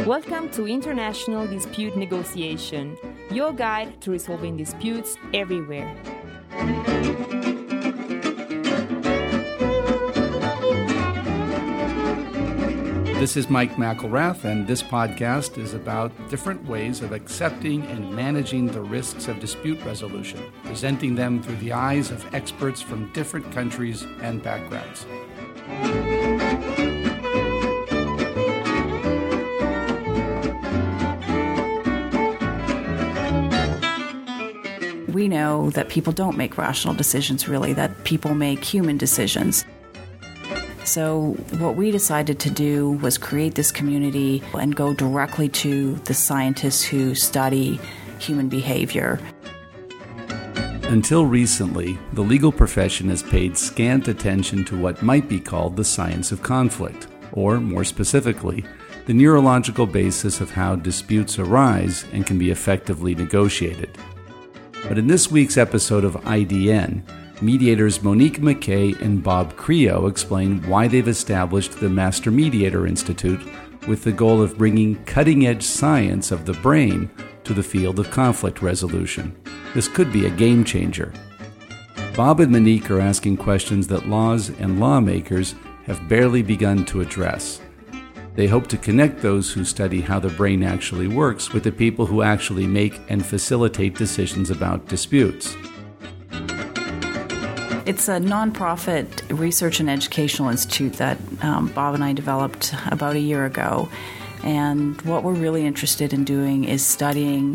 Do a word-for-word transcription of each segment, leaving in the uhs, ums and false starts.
Welcome to International Dispute Negotiation, your guide to resolving disputes everywhere. This is Mike McElrath, and this podcast is about different ways of accepting and managing the risks of dispute resolution, presenting them through the eyes of experts from different countries and backgrounds. We know that people don't make rational decisions, really, that people make human decisions. So what we decided to do was create this community and go directly to the scientists who study human behavior. Until recently, the legal profession has paid scant attention to what might be called the science of conflict, or more specifically, the neurological basis of how disputes arise and can be effectively negotiated. But in this week's episode of I D N, mediators Monique McKay and Bob Creo explain why they've established the Master Mediator Institute with the goal of bringing cutting-edge science of the brain to the field of conflict resolution. This could be a game changer. Bob and Monique are asking questions that laws and lawmakers have barely begun to address. They hope to connect those who study how the brain actually works with the people who actually make and facilitate decisions about disputes. It's a nonprofit research and educational institute that um, Bob and I developed about a year ago. And what we're really interested in doing is studying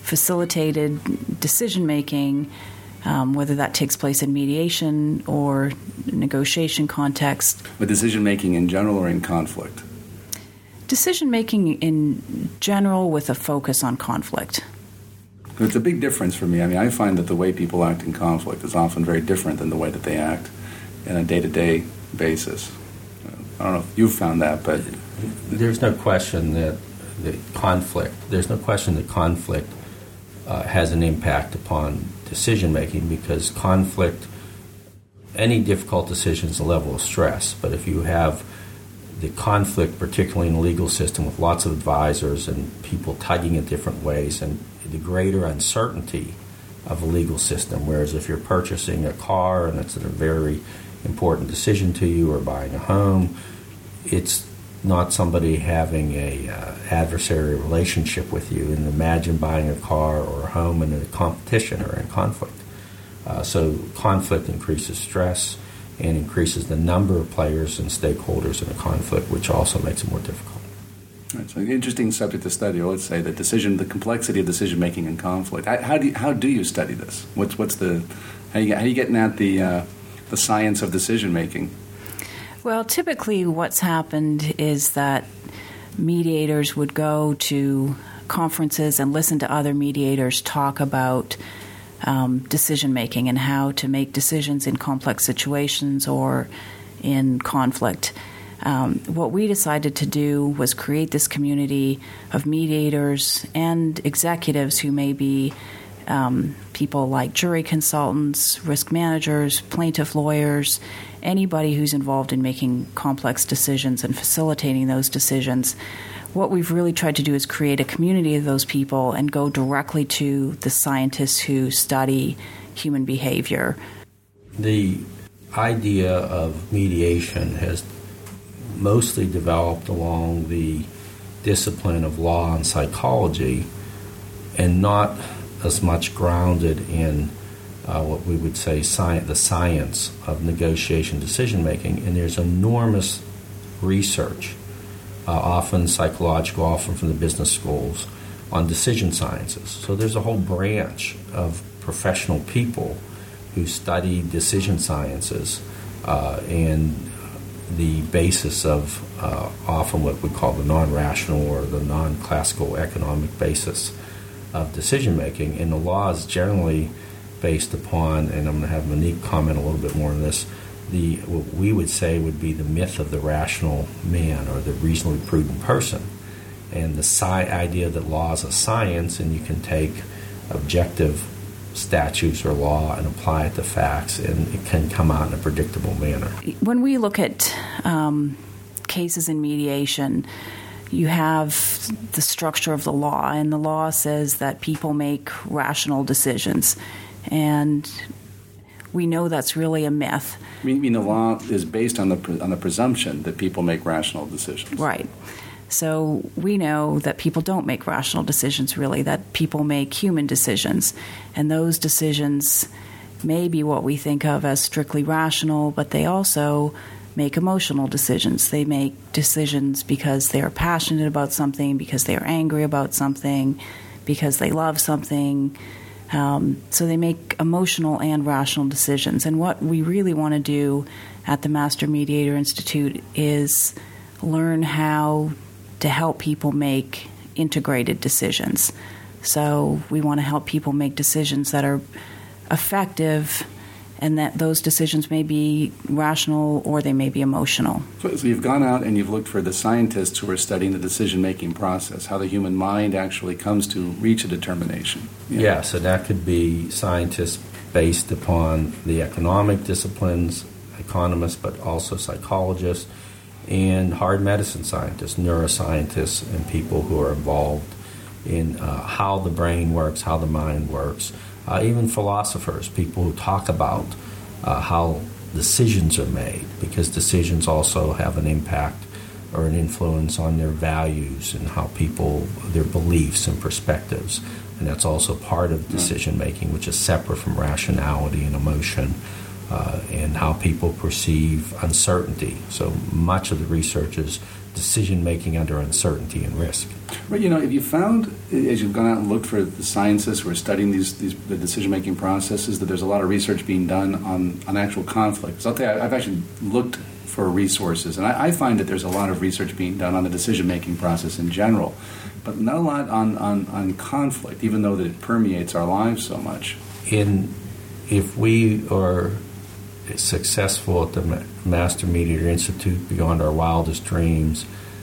facilitated decision-making, um, whether that takes place in mediation or negotiation context. But decision-making in general or in conflict? Decision-making in general with a focus on conflict. It's a big difference for me. I mean, I find that the way people act in conflict is often very different than the way that they act on a day-to-day basis. I don't know if you've found that, but... There's no question that the conflict, there's no question that conflict uh, has an impact upon decision-making, because conflict, any difficult decision is a level of stress. But if you have the conflict, particularly in the legal system, with lots of advisors and people tugging in different ways, and the greater uncertainty of a legal system, whereas if you're purchasing a car and it's a very important decision to you, or buying a home, it's not somebody having a uh, adversarial relationship with you. And imagine buying a car or a home in a competition or in conflict. Uh, so conflict increases stress and increases the number of players and stakeholders in a conflict, which also makes it more difficult. Right, so an interesting subject to study. Let's say the decision, the complexity of decision making in conflict. How, how do you, how do you study this? What's what's the how you how you getting at the uh, the science of decision making? Well, typically, what's happened is that mediators would go to conferences and listen to other mediators talk about um, decision making and how to make decisions in complex situations or in conflict. Um, what we decided to do was create this community of mediators and executives who may be um, people like jury consultants, risk managers, plaintiff lawyers, anybody who's involved in making complex decisions and facilitating those decisions. What we've really tried to do is create a community of those people and go directly to the scientists who study human behavior. The idea of mediation has mostly developed along the discipline of law and psychology, and not as much grounded in uh, what we would say sci- the science of negotiation decision-making. And there's enormous research, uh, often psychological, often from the business schools, on decision sciences. So there's a whole branch of professional people who study decision sciences uh, and the basis of uh, often what we call the non-rational or the non-classical economic basis of decision-making. And the law is generally based upon, and I'm going to have Monique comment a little bit more on this, the what we would say would be the myth of the rational man or the reasonably prudent person. And the sci- idea that law is a science and you can take objective statutes or law and apply it to facts, and it can come out in a predictable manner. When we look at um, cases in mediation, you have the structure of the law, and the law says that people make rational decisions. And we know that's really a myth. I mean, I mean the law is based on the pre- on the presumption that people make rational decisions. Right. So we know that people don't make rational decisions, really, that people make human decisions. And those decisions may be what we think of as strictly rational, but they also make emotional decisions. They make decisions because they are passionate about something, because they are angry about something, because they love something. Um, so they make emotional and rational decisions. And what we really want to do at the Master Mediator Institute is learn how to help people make integrated decisions. So we want to help people make decisions that are effective, and that those decisions may be rational or they may be emotional. So, so you've gone out and you've looked for the scientists who are studying the decision-making process, how the human mind actually comes to reach a determination. Yeah, yeah, so that could be scientists based upon the economic disciplines, economists, but also psychologists, and hard medicine scientists, neuroscientists, and people who are involved in uh, how the brain works, how the mind works. Uh, even philosophers, people who talk about uh, how decisions are made, because decisions also have an impact or an influence on their values and how people, their beliefs and perspectives. And that's also part of decision making, which is separate from rationality and emotion, uh, and how people perceive uncertainty. So much of the research is decision making under uncertainty and risk. But you know, if you found, as you've gone out and looked for the scientists who are studying these, these the decision-making processes, that there's a lot of research being done on, on actual conflict. So I'll tell you, I've actually looked for resources, and I, I find that there's a lot of research being done on the decision-making process in general, but not a lot on, on, on conflict, even though that it permeates our lives so much. In, if we are successful at the Master Mediator Institute beyond our wildest dreams,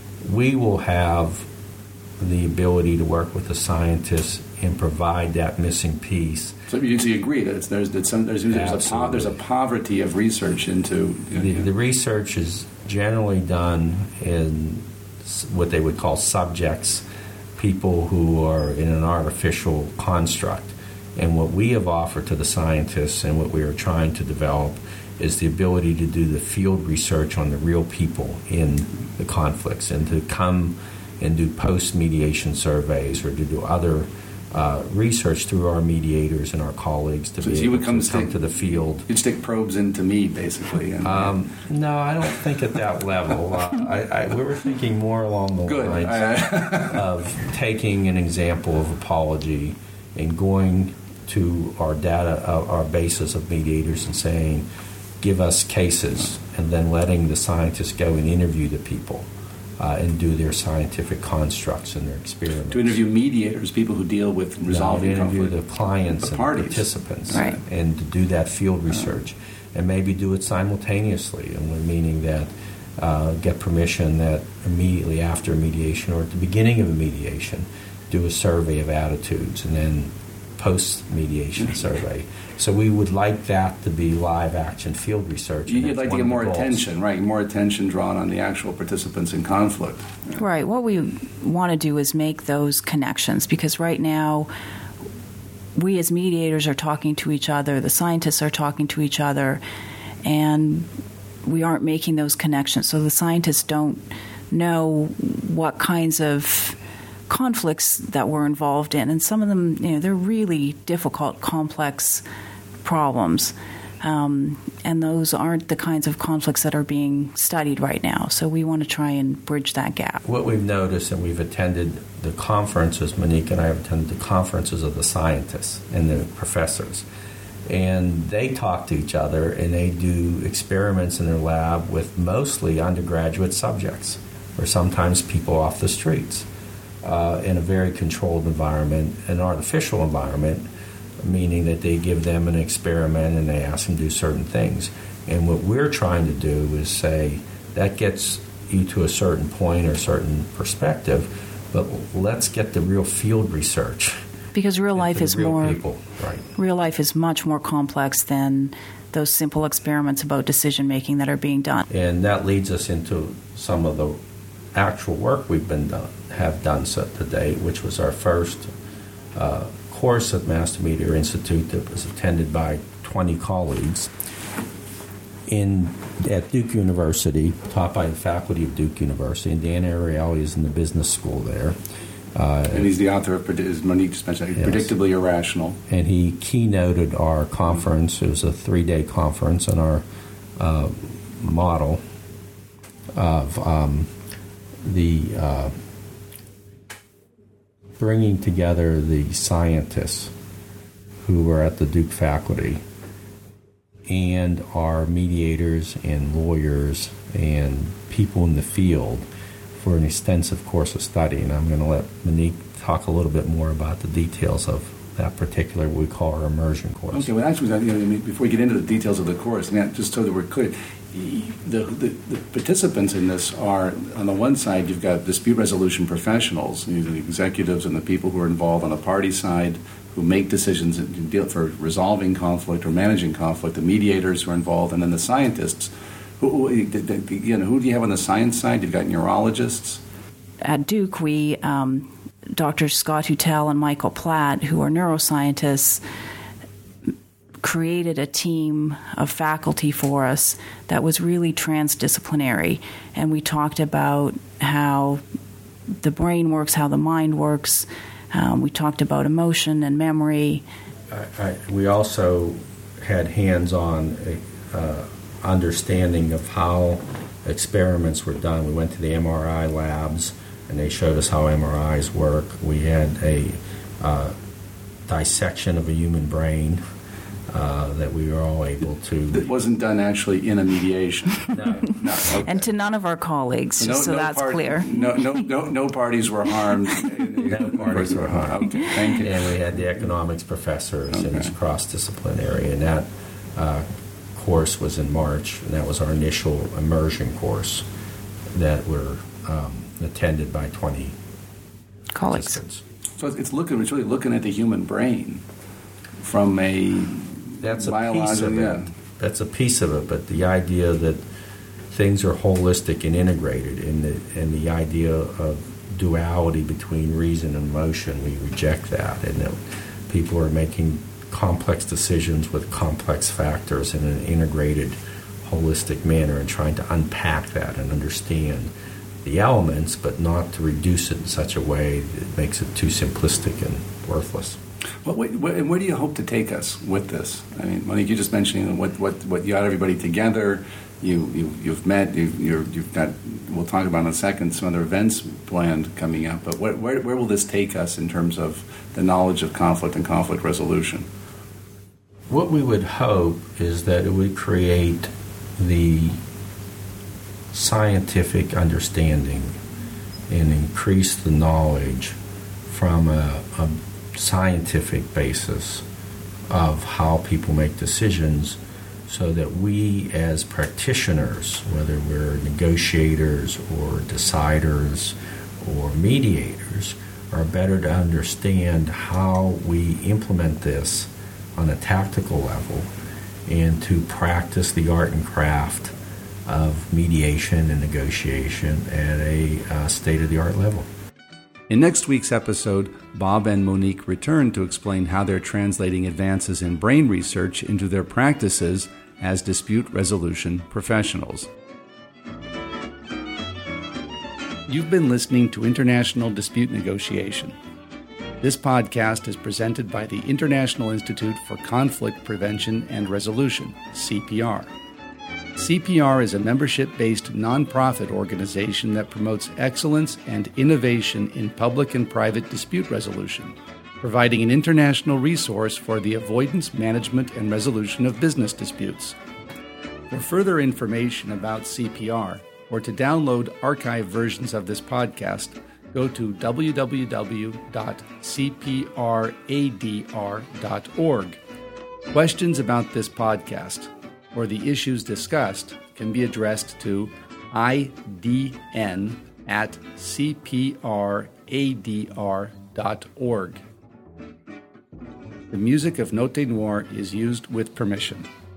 we will have the ability to work with the scientists and provide that missing piece. So you, so you agree that it's, there's, that some, there's, there's, a po- there's a poverty of research into... You know, the, the research is generally done in what they would call subjects, people who are in an artificial construct. And what we have offered to the scientists and what we are trying to develop is the ability to do the field research on the real people in the conflicts, and to come and do post-mediation surveys or to do other uh, research through our mediators and our colleagues to so be you able would come to come to the field. You'd stick probes into me, basically. And, um, no, I don't think at that level. Uh, I, I, we were thinking more along the Good. lines I, of taking an example of apology and going to our data, uh, our basis of mediators, and saying, give us cases, and then letting the scientists go and interview the people uh, and do their scientific constructs and their experiments. To interview mediators, people who deal with resolving no, to interview conflict. the clients the and parties. participants, right. and to do that field research, and maybe do it simultaneously, and meaning that uh, get permission that immediately after a mediation or at the beginning of a mediation, do a survey of attitudes, and then post-mediation survey. So we would like that to be live action field research. You'd like to get more attention, right? More attention drawn on the actual participants in conflict. Yeah. Right. What we want to do is make those connections, because right now we as mediators are talking to each other, the scientists are talking to each other, and we aren't making those connections. So the scientists don't know what kinds of conflicts that we're involved in, and some of them, you know, they're really difficult, complex problems, um, and those aren't the kinds of conflicts that are being studied right now. So we want to try and bridge that gap. What we've noticed, and we've attended the conferences, Monique and I have attended the conferences of the scientists and the professors, and they talk to each other, and they do experiments in their lab with mostly undergraduate subjects, or sometimes people off the streets. Uh, in a very controlled environment, an artificial environment, meaning that they give them an experiment and they ask them to do certain things. And what we're trying to do is say, that gets you to a certain point or a certain perspective, but let's get the real field research. Because real life is real more people. Right. Real life is much more complex than those simple experiments about decision making that are being done. And that leads us into some of the actual work we've been done, have done so to date, which was our first uh, course at Master Mediator Institute that was attended by twenty colleagues in at Duke University, taught by the faculty of Duke University, and Dan Ariely is in the business school there. Uh, and he's the author of, as Monique just mentioned, yes. Predictably Irrational. And he keynoted our conference. It was a three-day conference, and our uh, model of um, the uh, bringing together the scientists who were at the Duke faculty and our mediators and lawyers and people in the field for an extensive course of study. And I'm going to let Monique talk a little bit more about the details of that particular, what we call our immersion course. Okay, well, actually, you know, before we get into the details of the course, I mean, just so that we're clear, the, the, the participants in this are, on the one side, you've got dispute resolution professionals, the executives and the people who are involved on the party side, who make decisions for resolving conflict or managing conflict, the mediators who are involved, and then the scientists. Who, you know, who do you have on the science side? You've got neurologists. At Duke, we, um, Doctors Scott Hutel and Michael Platt, who are neuroscientists, created a team of faculty for us that was really transdisciplinary. And we talked about how the brain works, how the mind works. Um, we talked about emotion and memory. I, I, we also had hands-on uh, understanding of how experiments were done. We went to the M R I labs, and they showed us how M R Is work. We had a uh, dissection of a human brain uh, that we were all able to... That wasn't done actually in a mediation. No. no. Okay. And to none of our colleagues, no, just so no that's part, clear. No, no, no, no parties were harmed. No parties were harmed. Okay, thank you. And we had the economics professors, okay. and it's cross-disciplinary, and that uh, course was in March, and that was our initial immersion course that were um, attended by twenty colleagues. participants. So it's looking, it's really looking at the human brain from a That's a biological, piece of it. Yeah. That's a piece of it, but the idea that things are holistic and integrated, and the, and the idea of duality between reason and emotion, we reject that, and that people are making complex decisions with complex factors in an integrated, holistic manner, and trying to unpack that and understand the elements, but not to reduce it in such a way that makes it too simplistic and worthless. Well, wait, where, where do you hope to take us with this? I mean, Monique, you just mentioned what what what you got everybody together. You, you you've met. You, you're, you've got. We'll talk about in a second some other events planned coming up. But where, where where will this take us in terms of the knowledge of conflict and conflict resolution? What we would hope is that it would create the scientific understanding and increase the knowledge from a, a scientific basis of how people make decisions, so that we as practitioners, whether we're negotiators or deciders or mediators, are better to understand how we implement this on a tactical level and to practice the art and craft of mediation and negotiation at a uh, state-of-the-art level. In next week's episode, Bob and Monique return to explain how they're translating advances in brain research into their practices as dispute resolution professionals. You've been listening to International Dispute Negotiation. This podcast is presented by the International Institute for Conflict Prevention and Resolution, C P R. C P R is a membership-based nonprofit organization that promotes excellence and innovation in public and private dispute resolution, providing an international resource for the avoidance, management, and resolution of business disputes. For further information about C P R, or to download archived versions of this podcast, go to w w w dot c p r a d r dot org. Questions about this podcast or the issues discussed can be addressed to I D N at c p r a d r dot org. The music of Note Noir is used with permission.